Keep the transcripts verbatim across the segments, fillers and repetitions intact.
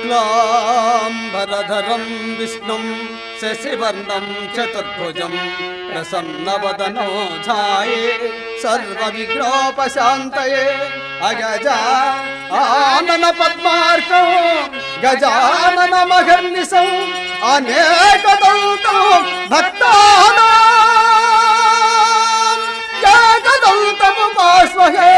शुक्लांबरधरं विष्णुं शशिवर्णं चतुर्भुजं प्रसन्नवदनो ध्याये सर्वविघ्नोपशान्तये अगजा आनन पद्मार्कौ गजाननमहर्निशं अनेकदन्तं भक्तानां एकदन्तमुपास्महे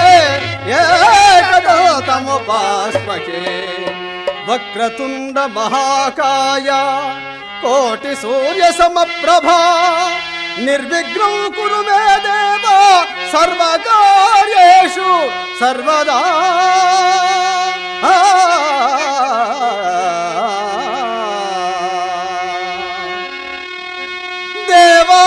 एकदन्तमुपास्महे वक्रतुंड महाकाय कोटि सूर्य समप्रभा निर्विघ्नं कुरु मे देव सर्वकार्येषु सर्वदा देवा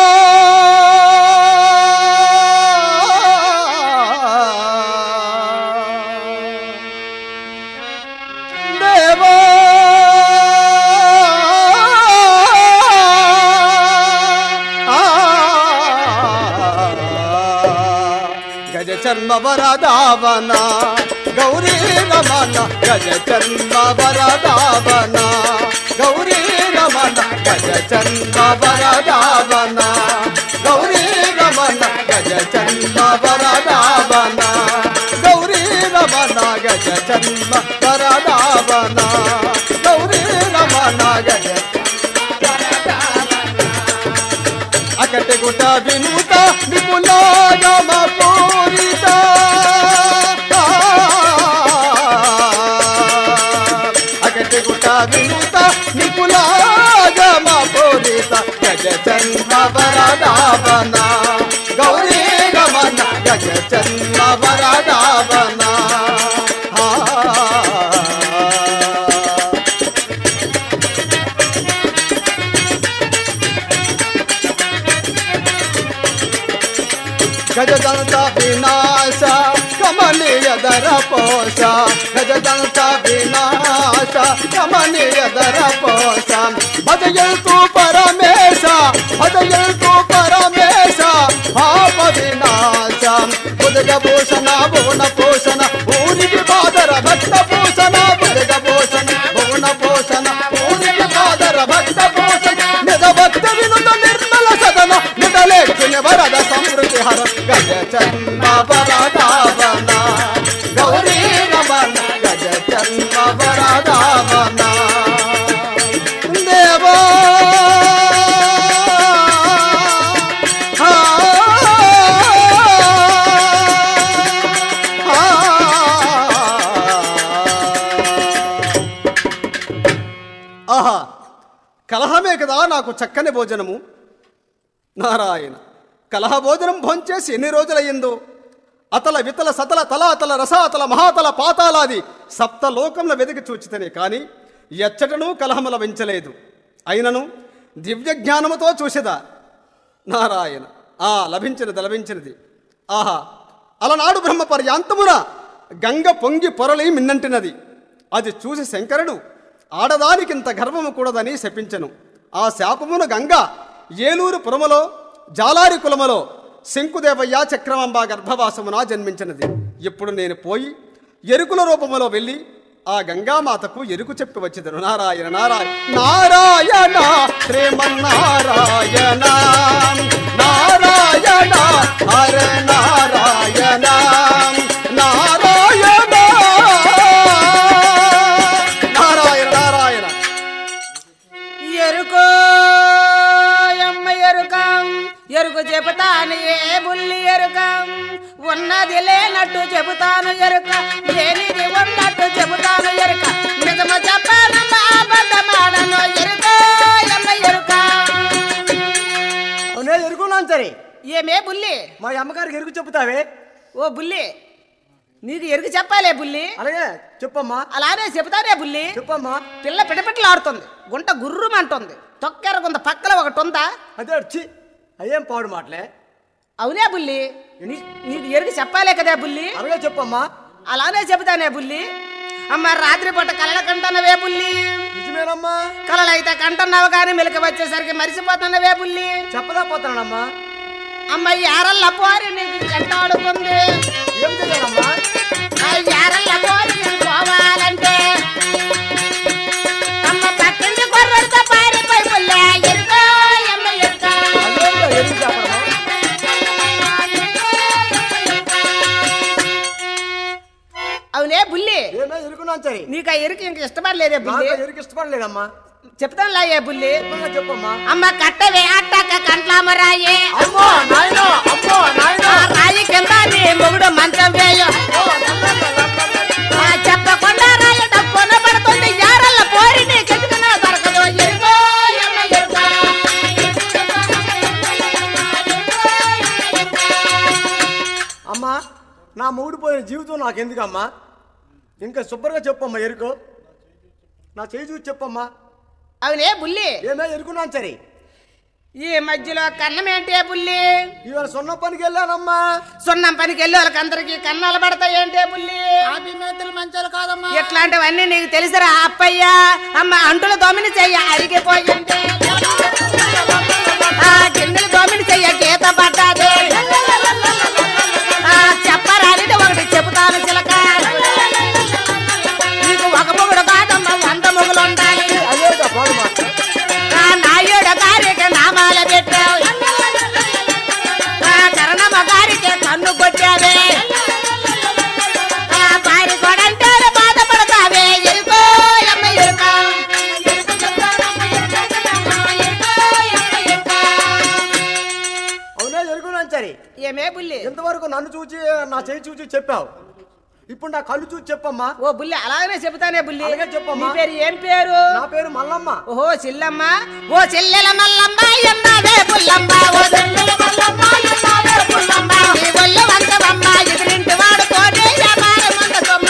चर्म वरदावना गौरी रमन गज चर्म वरदावना गौरी रमन गज चर्म वरदावना गौरी रमन गज चर्म वरदावना गौरी रमन गज चर्म वरदावना गौरी रमन गज अकटे गुट विनुत विपुला गम पूरिता अकटे गुट विनुत विपुला गम पूरिता गज चंद्र वरदावना गौरी गमन गज चंद्र वरदावना गजदंत विनाश कमनीय दर पोष गजदंत विनाश कमनीय दर पोष भजयन्तु परमेश भजयन्तु परमेश पाप विनाश बुद्ध भूषण भुवन पोषण भूरि बादर भक्त पोषण बुद्ध भूषण भुवन पोषण भूरि बादर भक्त पोषण निज भक्त विनुत निर्मल सदन निडले वरद समृद्धि हर गज चंद्र वरदावना गौरी रमन गज चंद्र वरदावना देवा ఆహా కలహమే కదా నాకు చక్కని భోజనము నారాయణ కలహ భోజనం భోంచేసి ఎన్ని రోజులయ్యిందో అతల వితల సతల తలాతల రసాతల మహాతల పాతాలాది సప్త లోకంలో వెతికి చూచితనే కానీ ఎచ్చటను కలహముల వెంచలేదు అయినను దివ్య జ్ఞానముతో చూసేదా నారాయణ ఆ లభించినది లభించినది ఆహా అలనాడు బ్రహ్మ పర్యాంతమున గంగ పొంగి పొరలి మిన్నంటినది అది చూసి శంకరుడు ఆడదానికింత గర్వము కూడదని శపించెను ఆ శాపమున గంగ ఏలూరు పురములో జాలారి కులములో శంకుదేవయ్య చక్రమాంబ గర్భవాసమున జన్మించినది. ఇప్పుడు నేను పోయి ఎరుకుల రూపములో వెళ్ళి ఆ గంగామాతకు ఎరుకు చెప్పి వచ్చేదను. నారాయణ నారాయణ నారాయణ శ్రీమన్నారాయణ నారాయణ హర నారాయణ నారాయణ నారాయణ నారాయణ ఎరుకో అమ్మ ఎరుకం ఎరుకు చెబుతాను ఏ బుల్లి ఎరుకం ఉన్నది లేనట్టు చెబుతాను ఎరుక లేనిది ఉన్నట్టు చెబుతాను ఎరుక నిజము చెప్పానమ్మా అబద్ధమాడను ఎరుక అమ్మ ఎరుక. అవునే ఎరుకున్నాను సరే ఏమే బుల్లి మా అమ్మగారికి ఎరుకు చెబుతావే. ఓ బుల్లి నీకు ఎరుకు చెప్పాలే బుల్లి. అలాగే చెప్పమ్మా. అలానే చెబుతానే బుల్లి. చెప్పమ్మా. పిల్ల పిటపిటలాడుతుంది, గుంట గుర్రుమంటుంది, తొక్కెరగుంద పక్కల ఒకటి ఉందా? అదే వచ్చి అయ్యేం పాడు మాటలే. అవునే బుల్లి నీకు ఎరుకు చెప్పాలే కదా బుల్లి. అలాగే చెప్పమ్మా. అలానే చెబుతానే బుల్లి. అమ్మ రాత్రి పూట కలల కంటున్నవే బుల్లి. నిజమేనమ్మా. కలలైతే కంటున్నావు కానీ మెలక వచ్చేసరికి మరిసిపోతున్నవే బుల్లి. చెప్పలేకపోతున్నానమ్మా. అమ్మ యారల్ల పోరి నీకు చెట్టాడుతుంది. ఏం చేయాలమ్మా? యారల్ల పోరి నీకు పోవాలంటే ఏమే ఎరుకున్నాను సరే నీకు ఆ ఎరుకు ఇంక ఇష్టపడలేదే బుల్లి నాకు ఎరుకు ఇష్టపడలేదమ్మా చెప్తాను లాయే బుల్లి చెప్పమ్మా, చెప్పమ్మా అమ్మ కట్టవే అట్టాక కంట్లామరాయే అమ్మో నాయనో అమ్మో నాయనో రాయి కింద నీ మొగుడు మంచం వేయో చెప్పకుండా రాయ డబ్బున పడుతుంది యారల్ల పోరి నీ కెట్టుకున్నా దొరకదు ఎరుకో ఎమ్మ ఎరుకో. అమ్మా నా మూడు పోయిన జీవితం నాకెందుకమ్మా ఇంకా శుభ్రంగా చెప్పమ్మా ఎరుకు నా చేయి చూసి చెప్పమ్మా అవునే బుల్లి ఏమే ఎరుకున్నాను సరే ఈ మధ్యలో కన్నం ఏంటే బుల్లి ఇవాళ సొన్న పనికి వెళ్ళానమ్మా సున్నం పనికి వెళ్ళి వాళ్ళకి అందరికి కన్నాలు పడతాయి ఏంటే బుల్లి మంచాలు కాదమ్మా ఇట్లాంటివన్నీ నీకు తెలుసురా అప్పయ్యా అమ్మ అంటుల దోమిని చెయ్య అరిగిపోయింటే ఆ గిన్నెలు దోమిని చెయ్య గీత పడ్డాది ఆ చెప్పరానిది ఒకటి చెబుతాను చిలక నీకు ఒక మొగుడు కాదమ్మ వంద మొగులు ఉండాలి అదేగా పాడు మాట ఆ నాయుడు గారికి నామాల పెట్టావు ఆ కరణమ్మ గారికి కన్ను కొట్టావే ఆ పారి కొడంటే బాధపడతావే ఎరుకో ఎమ్మ ఎరుకో. అవునా ఎరుకున్నాను సరే ఏమే బుల్లి ఇంతవరకు నన్ను చూచి నా చేయి చూచి చెప్పావు ఇప్పుడు నా కళ్ళు చూసి చెప్పమ్మా ఓ బుల్లి అలాగనే చెబుతానే బుల్లి అలాగే చెప్పమ్మా. నీ పేరు ఏం పేరు నా పేరు మల్లమ్మ ఓహో చెల్లమ్మ ఓ చెల్లెల మల్లమ్మ ఎన్నావే పుల్లమ్మ ఓ చెల్లెల మల్లమ్మ ఎన్నావే పుల్లమ్మ ఈ ఒళ్ళు వంచవమ్మ ఎదురింటి వాడు కోడే వ్యాపారం ఉండదమ్మ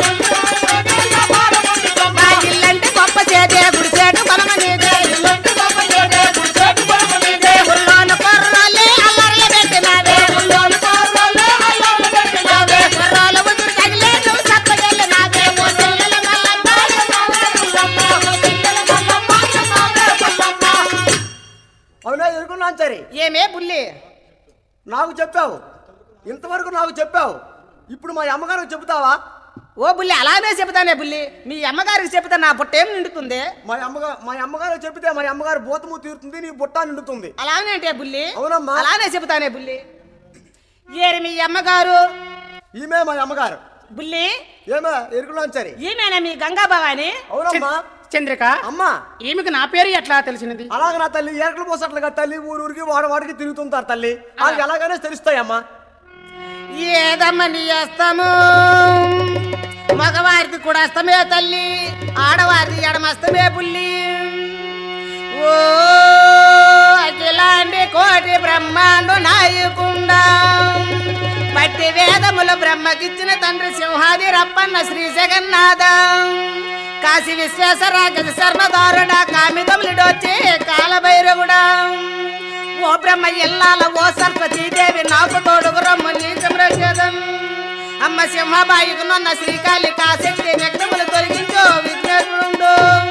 మా ఇల్లంటి గొప్ప చేదే గుడిసేటు కొనమ నీదే ఇల్లంటి గొప్ప చేదే గుడిసేటు కొనమ నీదే ఉల్లోను కొర్రాలే అల్లర్లు పెట్టినావే ఉల్లోను కొర్రాలే అల్లర్లు పెట్టినావే కొర్రాల ఉదురు తగిలే నువ్వు సప్పగెళ్ళినావే ఓ చెల్లెల మల్లమ్మ ఎన్నావే పుల్లమ్మ ఓ చెల్లెల మల్లమ్మ ఎన్నావే పుల్లమ్మ. అవునా ఎరుకున్నాను సరే ఏమే బుల్లి నాకు చెప్పావు ఇంతవరకు నాకు చెప్పావు ఇప్పుడు మా అమ్మగారికి చెబుతావా ఓ బుల్లి అలానే చెబుతానే బుల్లి మీ అమ్మగారికి చెబుతా నా బుట్ట ఏం నిండుతుంది మా అమ్మగారు మా అమ్మగారు చెబితే మా అమ్మగారు భూతము తీరుతుంది నీ బుట్ట నిండుతుంది అలానే అంటే బుల్లి అవునమ్మా. అలానే చెబుతానే బుల్లి ఏరి మీ అమ్మగారు ఈమె మా అమ్మగారు బుల్లి ఏమే ఎరుకున్నాను సరే ఈమెనా మీ గంగా భవాని అవునమ్మా చంద్రిక అమ్మా ఈమెకు నా పేరు ఎట్లా తెలిసినది అలాగే నా తల్లి ఏకలు పోసట్లుగా తల్లి ఊరూరికి వాడవాడికి తిరుగుతుంటారు తల్లి వాళ్ళకి ఎలాగైనా తెలుస్తాయమ్మా ఏదమ్మ నీ అస్తము మగవారిది కూడా అస్తమే తల్లి ఆడవారిది ఎడమస్తమే బుల్లి ఓ అఖిలాండి కోటి బ్రహ్మాండు నాయకుండా పట్టి వేదములు బ్రహ్మకిచ్చిన తండ్రి సింహాది రప్పన్న శ్రీ జగన్నాథ కాశీ విశ్వేశ్వర గజ శర్మదారుడ కామితములిడొచ్చి కాలభైరవుడా ఓ బ్రహ్మ ఇల్లాల ఓ సరస్వతీదేవి నాకు తోడుగు రమ్మ నీచమ్రజదం అమ్మ సింహబాయికు నన్న శ్రీకాళి కాశక్తి విఘ్నములు తొలగించో విఘ్నేశ్వరుడు.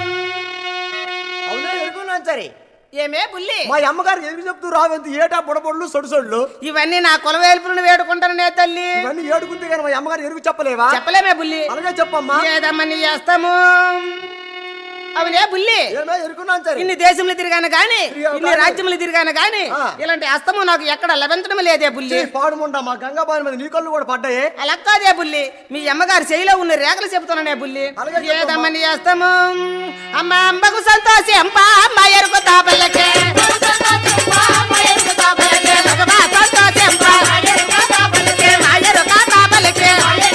అవునా ఎరుకున్నాను సరే ఏమే బుల్లి మా అమ్మగారు ఎదుగు చెప్తూ రావంత ఏటా బుడబొడ్లు సొడుసొడ్లు ఇవన్నీ నా కులవేల్పులను వేడుకుంటాను నే తల్లి ఇవన్నీ ఏడుకుంటే కానీ మా అమ్మగారు ఎరుగు చెప్పలేవా చెప్పలేమే బుల్లి అలాగే చెప్పమ్మా ఏదమ్మా నీ చేస్తాము అవునే బుల్లి ఏమే ఎరుకున్నాను సరే ఇన్ని దేశములు తిరిగాను గాని ఇన్ని రాజ్యములు తిరిగాను గాని ఆ. ఇలాంటి అస్తము నాకు ఎక్కడ లభించడం లేదే బుల్లి పాడుముండా మా గంగాబాయి మీద నీ కళ్ళు కూడా పడ్డాయి అలా కాదే బుల్లి మీ అమ్మగారు చెయ్యిలో ఉన్న రేఖలు చెబుతున్నానే బుల్లి అలాగే చెప్పమ్మా. ఏదమ్మని చేస్తాము అమ్మ అమ్మకు సంతోషి అంప అమ్మ ఎరుకు తాపల్లకే మగవా సంతోషి అంప మా ఎరుక తాపల్లకే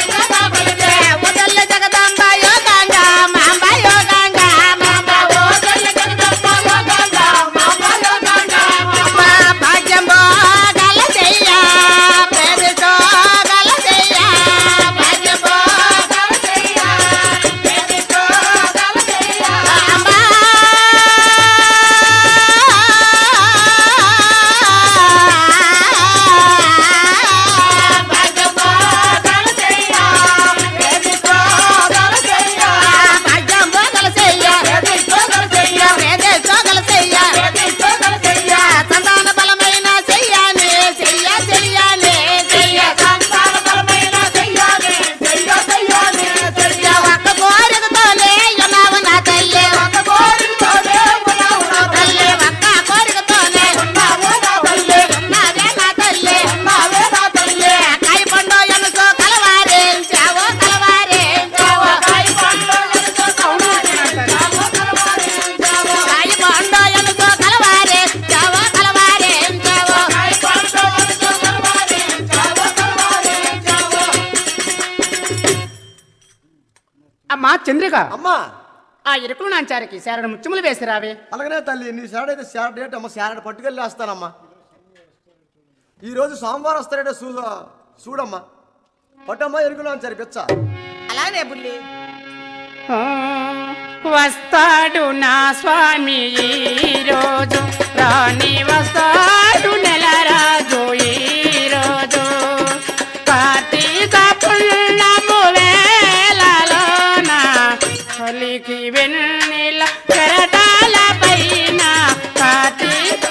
ఉదల్ల జగదాంబ యోగాంగ మాంబ యోగాంగ మాంబ ఉదల్ల జగదాంబ యోగాంగ మాంబ యోగాంగ మా భాగ్యం భోగల చెయ్య ప్రేమితో గల చెయ్య భాగ్యం భోగల చెయ్య ప్రేమితో గల చెయ్య అంబ మా చంద్రిక అమ్మా ఆ ఇరుకులు నాంచారికి శారడ ముత్యములు వేసి రావే. అలాగనే తల్లి నీ శారడ అయితే శారడ డేట్ అమ్మ శారడ పట్టుకెళ్ళి వేస్తానమ్మా. ఈరోజు సోమవారం వస్తాడే చూ చూడమ్మా పట్టమ్మా ఎరుగున్నాను సరి పిచ్చ. అలాగే బుల్లి ఆ, వస్తాడు నా స్వామి ఈ రోజు రాణి వస్తాడు నెల రాజు ఈ రోజు కార్తీక పుణ్యము వేళలోన కలికి వెన్నెల కెరటాల పైన కార్తీక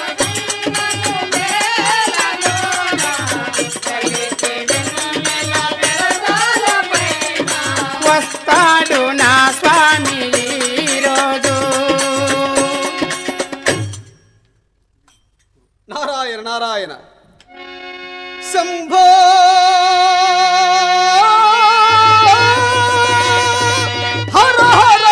వస్తాడు నా స్వామి ఈ రోజు. నారాయణ నారాయణ శంభో హర హర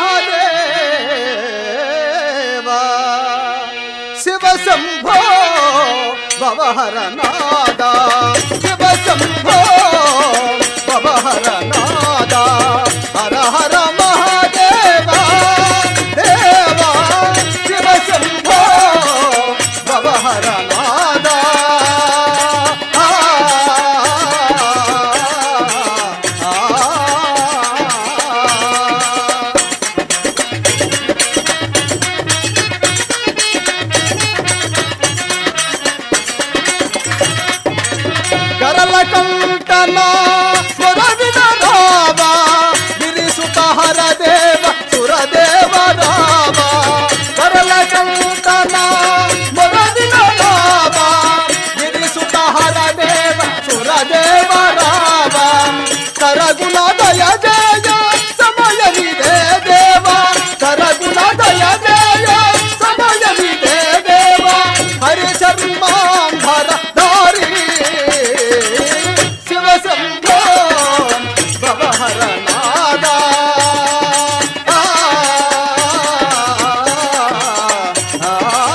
మహాదేవ శివ శంభో భవహర నాద శివ శంభో భవహర నాద హర హర మహాదేవ దేవ శివ శంభో భవహర నాద ఆ, ఆ, ఆ. గరల కంటన స్వరవిన రావ గిరిసుత హర దేవ సురదేవ రావ గరల కంటన స్వరవిన రావ గిరిసుత హర దేవ సురదేవ రావ కరగుణ దయ జయ సమయ విదే దేవ కరగుణ దయ జయ సమయ విదే దేవ హరి చర్మాంధర ధారి శివ శంభో భవహర నాద ఆ, ఆ,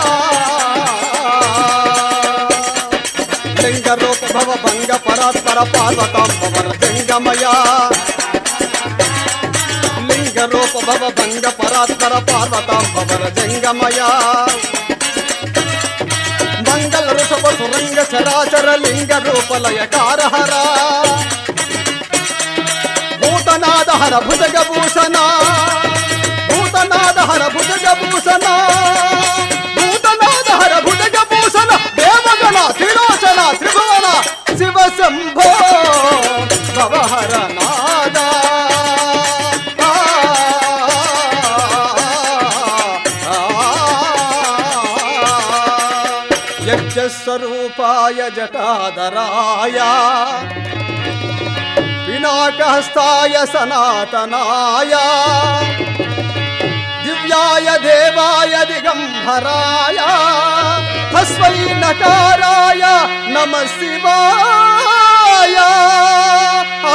లింగ రూప భవ భంగ పరాత్పర పార్వతాం భవర జంగమయ లింగ రూప భవ భంగ పరాత్పర పార్వతాం భవర జంగమయ మంగళ ఋషభ సురంగ చరాచర లింగ రూపలయ కారహర భూతనాద హర భుజగ భూషణ భూతనాద హర భుజగ భూషణ భూతనాద హర భుజగ భూషణ దేవగణ త్రిలోచన త్రిభువన శివ శంభో భవహర నాద ఆ, ఆ, యజ్ఞస్వరూపాయ జటాధరాయ వినాకహస్తాయ సనాతనాయ దివ్యాయ దేవాయ దిగంబరాయ తస్మై నకారాయ నమః శివాయ ఆ,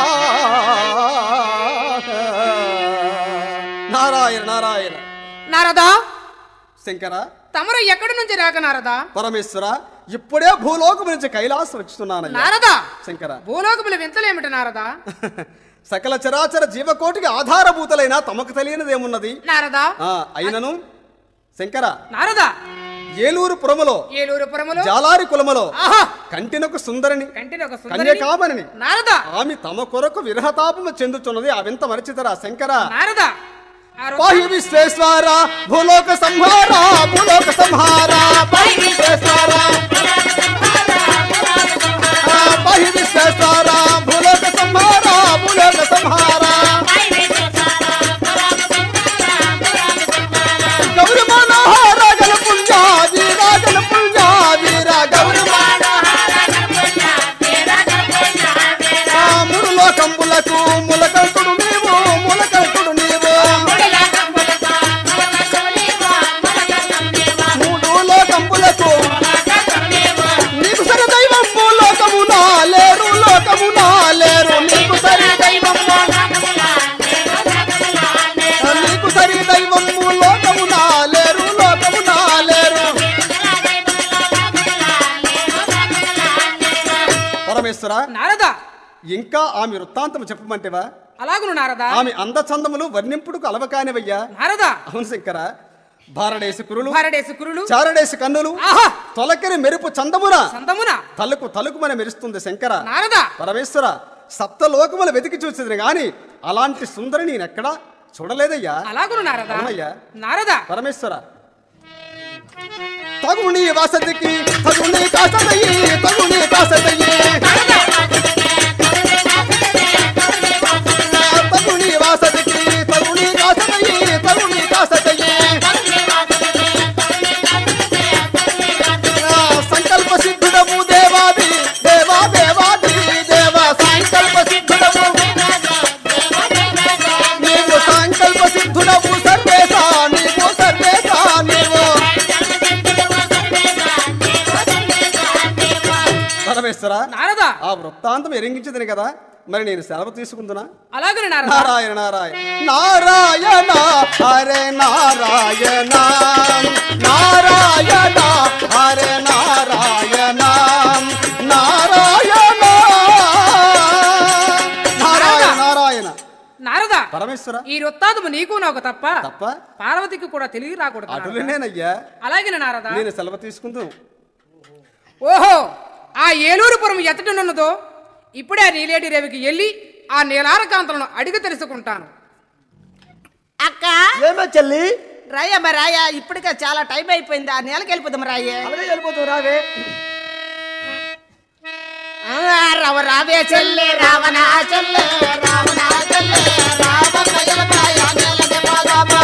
నారాయణ నారాయణ నారదా శంకర తమరు ఎక్కడి నుంచి రాక నారదా? పరమేశ్వర ఇప్పుడే భూలోకం నుంచి కైలాసం వచ్చుతున్నానయ్యా. నారదా శంకర భూలోకముల వింతలేమిటి నారదా? సకల చరాచర జీవకోటికి ఆధారభూతులైన తమకు తెలియనిదేమున్నది నారదా ఆ, అయినను శంకర నారదా ఏలూరు పురములో ఏలూరు పురములో జాలారి కులములో ఆహా కంటినకు సుందరిని కంటిని ఒక సుందరిని కన్యకామణిని నారదా ఆమె తమ కొరకు విరహతాపము చెందుతున్నది. ఆ వింత మరచితరా శంకర. నారదా ఆ రోజు పాహి విశ్వేశ్వర భూలోక సంహార భూలోక సంహార పాహి విశ్వేశ్వర ఆ, పాహి విశ్వేశ్వర భూలోక సంహార భూలోక సంహార గౌరి మనోహర గల పుణ్య వీర గల పుణ్య వీర గౌరి ఆ, మూడు లోకంబులకు ములకంటుడు నీవు ములకంటుడు నీవు మూడు లోకంబులకు నీకు సరి దైవం లోకమునా లేరు లోకమునా లేరు నీకు సరి దైవం నీకు సరి దైవం లోకమునా లేరు లోకమునా లేరు. పరమేశ్వర నారదా ఇంకా ఆమె వృత్తాంతం చెప్పమంటేవా? అలాగును నారదా. ఆమె అందచందములు వర్ణింపుడుకు అలవకానివయ్యా. నారదా, అవును శంకర. భారడేసి కురులు, భారడేసి కురులు, చారడేసి కన్నులు, ఆహా తొలకరి మెరుపు చందమున సందమున తలుకు తలుకుమని మెరుస్తుంది శంకర. నారదా, పరమేశ్వర, సప్తలోకములు వెతికి చూసేది గాని అలాంటి సుందరి నేనెక్కడా చూడలేదయ్యా. అలాగును నారదా. అవునయ్యా. నారదా, పరమేశ్వర, తగుని వాసతికి తగుని కాసతయ్యి, తగుని కాసతయ్యి, తగుని వాసతికి తగుని కాసతయ్యి, తగుని కాసతయ్యి, సంకల్ప సిద్ధుడము దేవాది దేవా దేవాది దేవ, సంకల్ప సిద్ధుడము నీవు, సంకల్ప సిద్ధుడము సర్వేశ నీవు, సర్వేశ నీవు. పరమేశ్వర, నారదా, ఆ వృత్తాంతం ఎరింగించదని కదా, మరి నేను సెలవు తీసుకుంటున్నా. అలాగును నారదా. నారాయణ నారాయణ నారాయణ హరే నారాయణ, నారాయణ హరే నారాయణ, నారాయణ నారాయణ నారాయణ. నారదా, పరమేశ్వర, ఈ వృత్తాంతము నీకు నాకు తప్ప తప్ప పార్వతికి కూడా తెలియ రాకూడదు నారదా. అటులేనయ్యా. అలాగే నారదా. నేను సెలవు తీసుకుంటూ ఓహో, ఆ ఏలూరుపురం ఎత్తటనున్నదో ఇప్పుడే ఆ నీలేటి రేవికి వెళ్ళి ఆ నీలారకాంతలను అడిగి తెలుసుకుంటాను. అక్క ఏమే చెల్లి, రాయమ్మ రాయ, ఇప్పటికే చాలా టైం అయిపోయింది. ఆ నెలకి వెళ్ళిపోదాం రాయే. అలాగే వెళ్ళిపోతావు రావే. ఆ, రవ రావే చెల్లె, రావణ చెల్లె, రావణ చెల్లె, రావణ ఎలకాయ నెలకి పోదామా.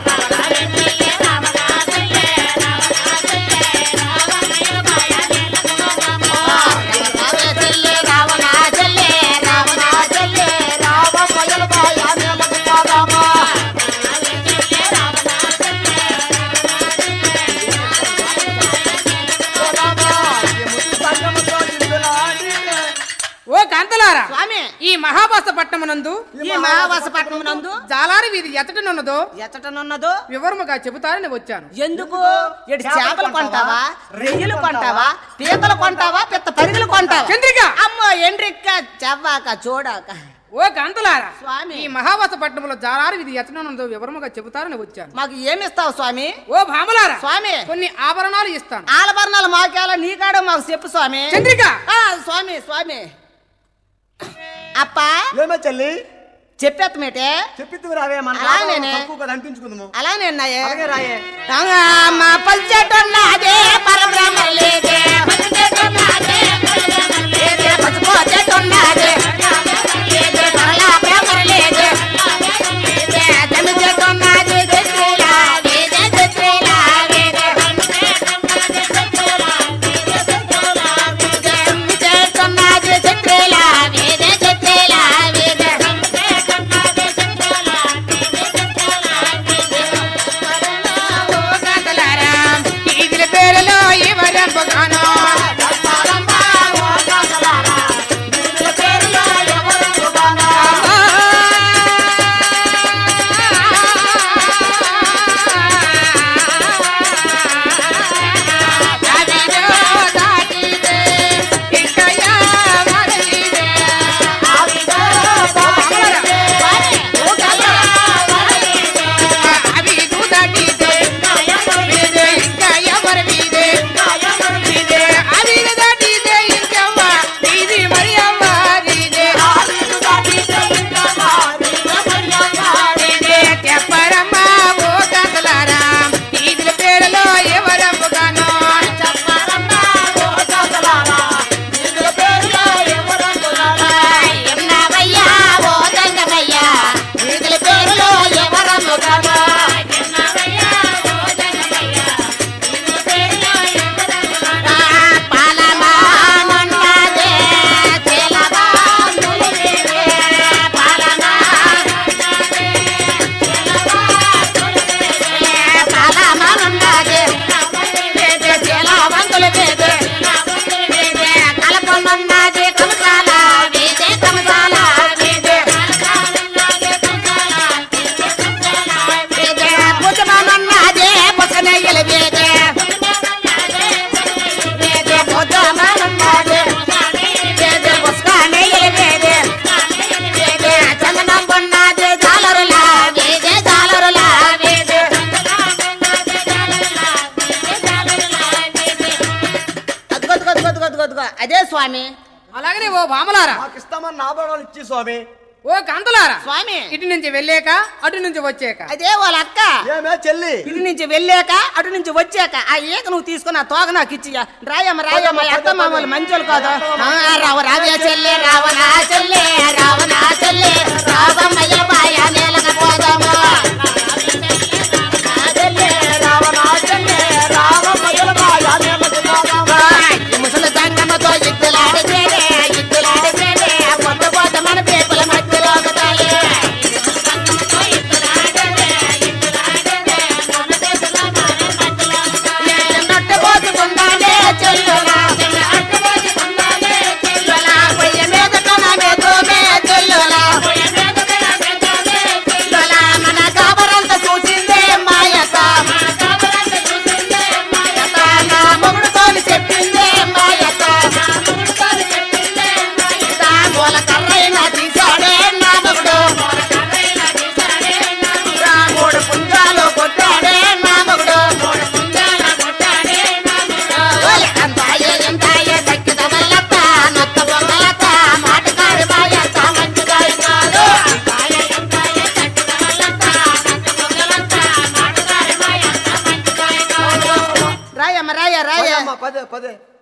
ఓ కాంతలారా, స్వామి, ఈ మహాభాసపట్నమునందు ఈ మహావాసపట్నం నందు జాలారి వీధి ఎత్తటనున్నదో ఎచ్చటనున్నదో వివరముగా చెబుతారని వచ్చాను. ఎందుకు? ఎడు చేపలు కొంటావా, రొయ్యలు కొంటావా, పీతలు కొంటావా, పెద్ద పరిగెలు కొంటావా? చంద్రిక, అమ్మో ఎండ్రిక్క చెవ్వాక చూడాక. ఓ కాంతలారా, స్వామి, ఈ మహాభాసపట్నములో జాలారి వీధి ఎత్తటనున్నదో వివరముగా చెబుతారని వచ్చాను. మాకు ఏమిస్తావు స్వామి? ఓ భామలారా, స్వామి, కొన్ని ఆభరణాలు ఇస్తాను. ఆలభరణాలు మాకేలా నీకాడో మాకు చెప్పు స్వామి. చంద్రిక, ఆ, స్వామి స్వామి అప్ప ఏమే చెల్లి, చెప్పేత్తమేటే. చెప్పిద్దు రావే. మన అలాగేనే. తక్కువ కదా అంటించుకుందాము. అలానే అన్నాయే. అలాగే రాయే. మా పచ్చటున్నదే పరబ్రహ్మ లేదే, పచ్చటున్నదే పరబ్రహ్మ లేదే, పచ్చపోచెట్టున్నదే లేదే, పరలా ప్రేమ లేదే లేదే, జమి చెట్టున్నది చెట్టులా వేదే, చెట్టులా వేదే, చెట్టున్నది చెట్టులా వేదే, చెట్టులా వేదే. ఓ కాంతలారా, ఈదిల పేరులో ఈ వరంపుగాను. ఓ కాంతలారా, స్వామి. అలాగనే ఓ భామలారా, మాకు ఇస్తామని ఆభరణాలు ఇచ్చి స్వామి. ఓ కాంతలారా, స్వామి ఇటు నుంచి వెళ్ళాక అటు నుంచి వచ్చాక అదే వాళ్ళ అక్క ఏమే చెల్లి ఇటు నుంచి వెళ్ళాక అటు నుంచి వచ్చాక ఆ ఈక నువ్వు తీసుకుని ఆ తోక నాకు ఇచ్చి రాయమ్మ రాయమ్మ అత్త మామూలు మంచోళ్ళు కాదు. ఆ, రావ రావే చెల్లె రావనా చెల్లె రావనా చెల్లె రావమ్మయ్య బాయ నేలక పోదాము. ఈ ముసలి దంగమ్మతో ఇద్దలాడే చేడే ఇద్దలాడే చేడే కొత్త పోత మన పేపల మధ్యలో ఒకటాయే. నట్ట పోసుకుందానే చెల్లులా చెల్లులా పొయ్య మీద కనమే తోమే చెల్లులా చెల్లులా మన కాబరంత చూసిందే మాయత నా మొగుడుతోని చెప్పిందే మాయత మూల కర్రైనా తీసాడే నా మొగుడు మూడు పుంజాలు కొట్టాడే నా మొగుడు అంతాయే ఎంతాయే దక్కిత వల్లత నొత్త బొమ్మలత మాటకారి మాయత మంచిగా కాదు. రాయమ్మ రాయ రాయ పదే పదే